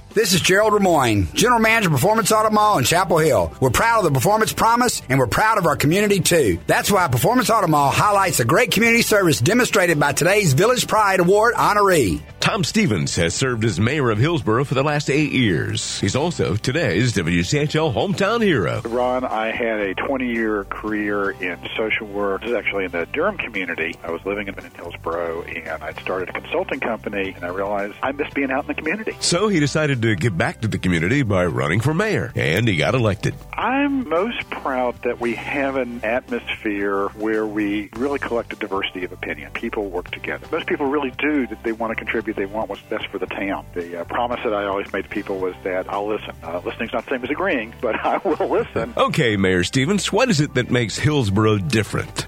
This is Gerald Ramoyne, General Manager of Performance Auto Mall in Chapel Hill. We're proud of the Performance Promise, and we're proud of our community, too. That's why Performance Auto Mall highlights the great community service demonstrated by today's Village Pride Award honoree. Tom Stevens has served as mayor of Hillsboro for the last 8 years. He's also today's WCHL hometown hero. Ron, I had a 20-year career in social work. This is actually in the Durham community. I was living in Hillsboro, and I'd started a consulting company, and I realized I missed being out in the community. So he decided to give back to the community by running for mayor, and he got elected. I'm most proud that we have an atmosphere where we really collect a diversity of opinion. People work together. Most people really do that they want to contribute. They want what's best for the town. The promise that I always made to people was that I'll listen. Listening's not the same as agreeing, but I will listen. Okay, Mayor Stevens, what is it that makes Hillsboro different?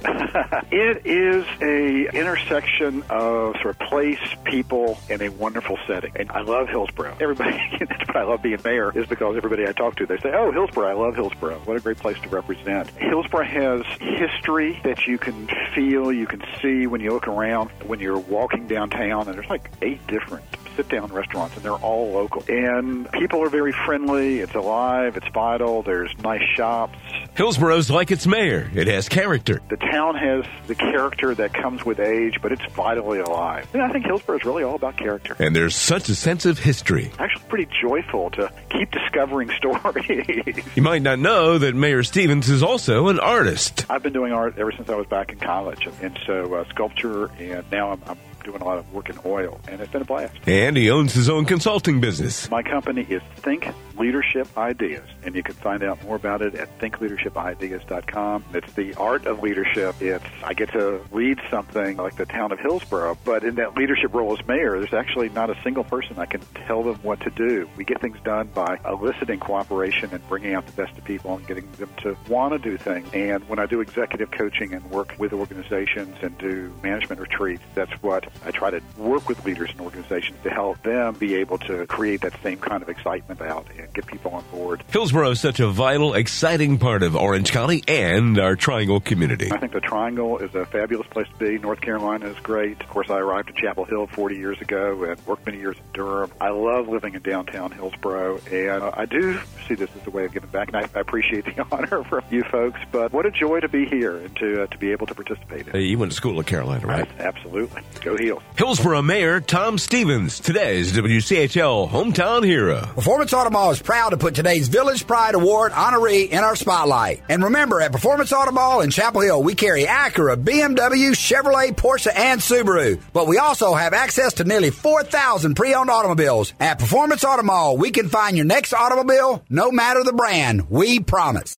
It is a intersection of sort of place, people, and a wonderful setting. And I love Hillsboro. Everybody, that's why I love being mayor, is because everybody I talk to, they say, oh, Hillsboro, I love Hillsboro. What a great place to represent. Hillsboro has history that you can feel, you can see when you look around, when you're walking downtown, and there's like 8 different sit-down restaurants, and they're all local. And people are very friendly. It's alive. It's vital. There's nice shops. Hillsboro's like its mayor. It has character. The town has the character that comes with age, but it's vitally alive. And I think Hillsboro is really all about character. And there's such a sense of history. Actually pretty joyful to keep discovering stories. You might not know that Mayor Stevens is also an artist. I've been doing art ever since I was back in college. And so sculpture, and now I'm doing a lot of work in oil, and it's been a blast. And he owns his own consulting business. My company is Think Leadership Ideas, and you can find out more about it at thinkleadershipideas.com. It's the art of leadership. I get to lead something like the town of Hillsboro, but in that leadership role as mayor, there's actually not a single person I can tell them what to do. We get things done by eliciting cooperation and bringing out the best of people and getting them to want to do things. And when I do executive coaching and work with organizations and do management retreats, that's what I try to work with leaders and organizations to help them be able to create that same kind of excitement out and get people on board. Hillsboro is such a vital, exciting part of Orange County and our Triangle community. I think the Triangle is a fabulous place to be. North Carolina is great. Of course, I arrived in Chapel Hill 40 years ago and worked many years in Durham. I love living in downtown Hillsboro, and I do see this as a way of giving back, and I appreciate the honor from you folks. But what a joy to be here and to be able to participate in it. You went to school at Carolina, right? Absolutely. Go Heels. Hillsboro Mayor Tom Stevens, today's WCHL hometown hero. Performance Auto Mall is proud to put today's Village Pride Award honoree in our spotlight. And remember, at Performance Auto Mall in Chapel Hill, we carry Acura, BMW, Chevrolet, Porsche, and Subaru. But we also have access to nearly 4,000 pre-owned automobiles. At Performance Auto Mall, we can find your next automobile, no matter the brand. We promise.